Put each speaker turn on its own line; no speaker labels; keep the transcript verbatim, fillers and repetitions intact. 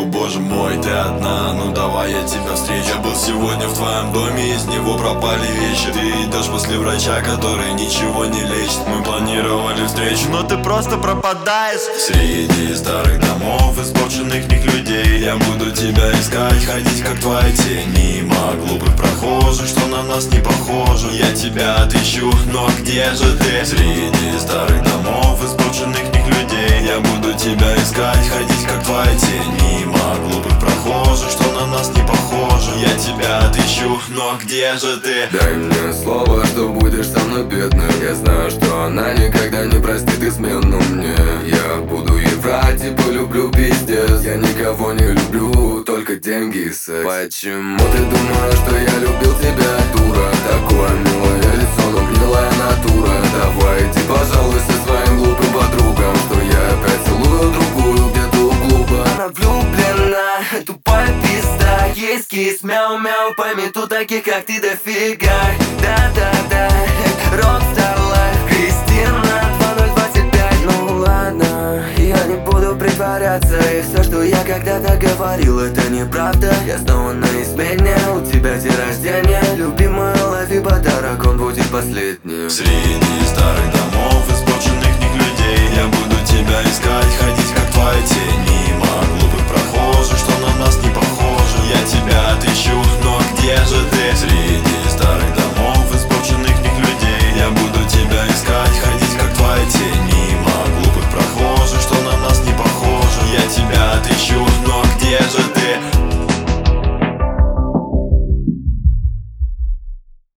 боже мой, ты одна, ну давай я тебя встречу. Я был сегодня в твоем доме, из него пропали вещи. Ты идешь после врача, который ничего не лечит. Мы планировали встречу, но ты просто пропадаешь среди старых домов, испорченных них людей. Я буду тебя искать, ходить как твоя тень мимо глупых прохожих, что на нас не похожи. Я тебя отыщу, но где же ты? Среди старых домов, испорченных них людей. Я буду тебя искать, ходить как твоя тень мимо глупых прохожих, что на нас не похожи. Я тебя отыщу, но где же ты?
Дай мне слово, что будешь со мной бедным. Я знаю, что она никогда не простит измену мне. Я буду ей врать и полюблю пиздец. Я никого не люблю, только деньги и секс. Почему ты думаешь, что я любил тебя, дура? Такое милое лицо, но гнилая натура. Давай иди, пожалуй, со своим глупым подругам, что я опять целую другую где-то у клуба.
Она влюблена, тупая пизда. Есть кис, мяу-мяу, помету таких, как ты, дофига. Да-да-да, Rockstar Life, Кристина два ноль двадцать пять. Ну ладно, я не буду притворяться. И все, что я когда-то говорил, это неправда. Я снова на измене, у тебя день рождения. Любимая, лови подарок, он будет последним.
Среди старых домов, испорченных них людей. Я буду тебя искать, ходить как твоя тень мимо глупых прохожих, что на нас не похожи. Я тебя отыщу, но где же